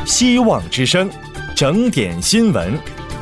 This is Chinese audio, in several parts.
希望之声，整点新闻。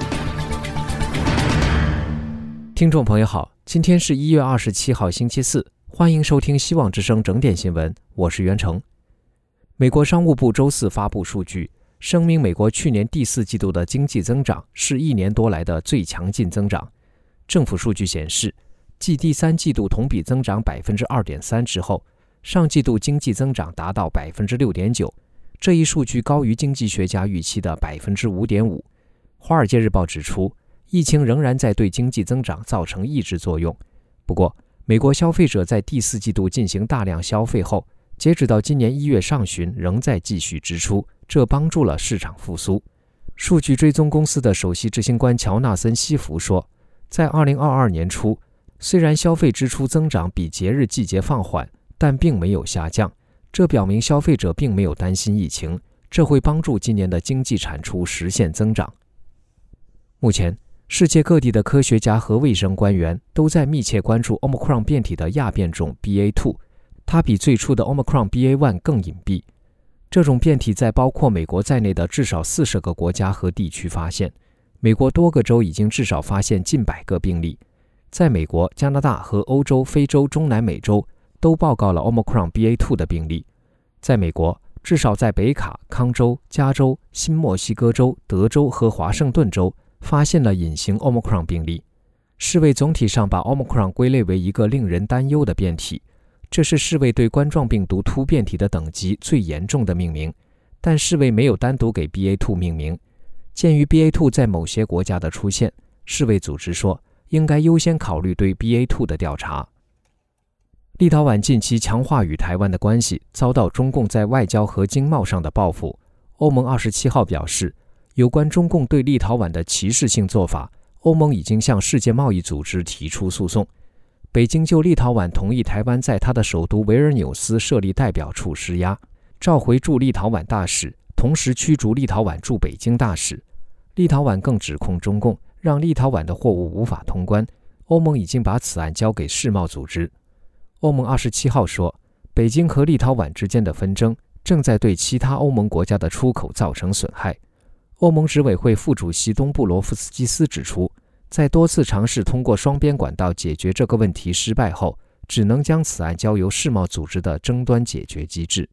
听众朋友好，今天是1月27号星期四，欢迎收听希望之声整点新闻，我是袁成。美国商务部周四发布数据，声明美国去年第4季度的经济增长是1年多来的最强劲增长。政府数据显示，继第3季度同比增长 2.3% 之后，上季度经济增长达到 6.9%， 这一数据高于经济学家预期的 5.5%。 华尔街日报指出，疫情仍然在对经济增长造成抑制作用。不过，美国消费者在第4季度进行大量消费后，截止到今年1月上旬仍在继续支出，这帮助了市场复苏。数据追踪公司的首席执行官乔纳森·西弗说，在2022年初，虽然消费支出增长比节日季节放缓，但并没有下降，这表明消费者并没有担心疫情，这会帮助今年的经济产出实现增长。目前，世界各地的科学家和卫生官员都在密切关注 Omicron 变体的亚变种 BA.2， 它比最初的 Omicron BA.1 更隐蔽。这种变体在包括美国在内的至少40个国家和地区发现，美国多个州已经至少发现近100个病例。在美国、加拿大和欧洲、非洲、中南美洲都报告了 Omicron BA.2 的病例。在美国，至少在北卡、康州、加州、新墨西哥州、德州和华盛顿州发现了隐形 Omicron 病例。世卫总体上把 Omicron 归类为一个令人担忧的变体，这是世卫对冠状病毒突变体的等级最严重的命名，但世卫没有单独给 BA.2 命名。鉴于 BA.2 在某些国家的出现，世卫组织说应该优先考虑对 BA.2 的调查。立陶宛近期强化与台湾的关系，遭到中共在外交和经贸上的报复。欧盟27号表示，有关中共对立陶宛的歧视性做法，欧盟已经向世界贸易组织提出诉讼。北京就立陶宛同意台湾在他的首都维尔纽斯设立代表处施压，召回驻立陶宛大使，同时驱逐立陶宛驻北京大使。立陶宛更指控中共让立陶宛的货物无法通关，欧盟已经把此案交给世贸组织。欧盟27号说，北京和立陶宛之间的纷争正在对其他欧盟国家的出口造成损害。欧盟执委会副主席东布罗夫斯基斯指出，在多次尝试通过双边管道解决这个问题失败后，只能将此案交由世贸组织的争端解决机制。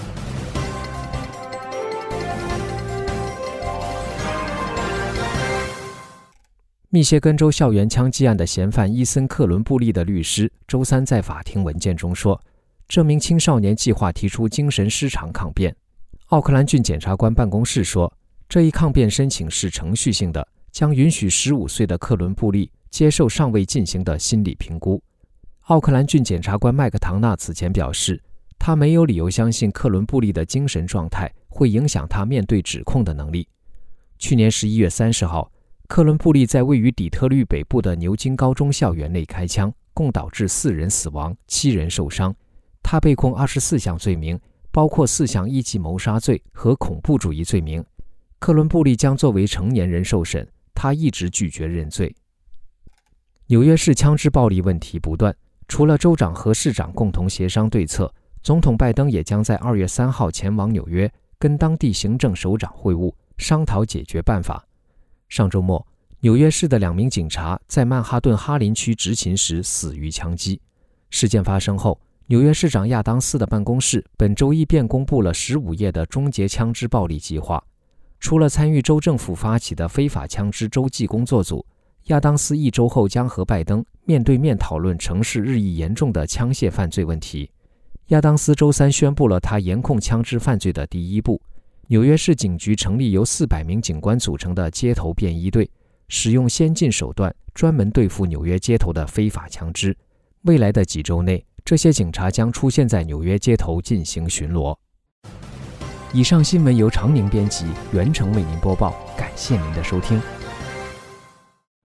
密歇根州校园枪击案的嫌犯伊森·克伦布利的律师周三在法庭文件中说，这名青少年计划提出精神失常抗辩。奥克兰郡检察官办公室说，这一抗辩申请是程序性的，将允许15岁的克伦布利接受尚未进行的心理评估。奥克兰郡检察官麦克唐纳此前表示，他没有理由相信克伦布利的精神状态会影响他面对指控的能力。去年11月30号，克伦布利在位于底特律北部的牛津高中校园内开枪，共导致4人死亡，7人受伤。他被控24项罪名，包括4项一级谋杀罪和恐怖主义罪名。克伦布利将作为成年人受审，他一直拒绝认罪。纽约市枪支暴力问题不断，除了州长和市长共同协商对策，总统拜登也将在2月3号前往纽约，跟当地行政首长会晤，商讨解决办法。上周末，纽约市的2名警察在曼哈顿哈林区执勤时死于枪击。事件发生后，纽约市长亚当斯的办公室本周一便公布了15页的终结枪支暴力计划。除了参与州政府发起的非法枪支州际工作组，亚当斯1周后将和拜登面对面讨论城市日益严重的枪械犯罪问题。亚当斯周三宣布了他严控枪支犯罪的第一步。纽约市警局成立由400名警官组成的街头便衣队，使用先进手段专门对付纽约街头的非法枪支。未来的几周内，这些警察将出现在纽约街头进行巡逻。以上新闻由常宁编辑，袁成为您播报，感谢您的收听。